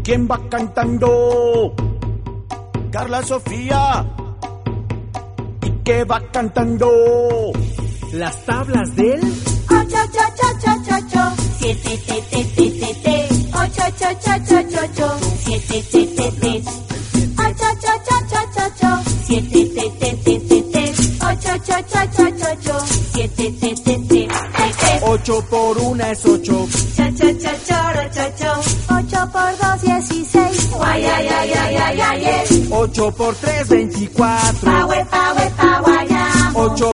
¿Quién va cantando? Carla Sofía. ¿Y qué va cantando? Las tablas del 8, 8, 8, 8, 8, 7, te, te, te, te, te. 8, 8, 8, 8, 8, 7, te, te, te. 8, 8, 8, 8, 8, 7, te, te, te, te, te. 8, 8, 8, 8, 8, 7, te, te, te, te. 8 por 1 es 8. Cha, cha, cha, choro, cho, cho. 8 por 2, 16. Guay, ay, ay, ay, ay, ay, ay. 8 por 3, 24. Pa, we, pa, we, pa, guayamo. 8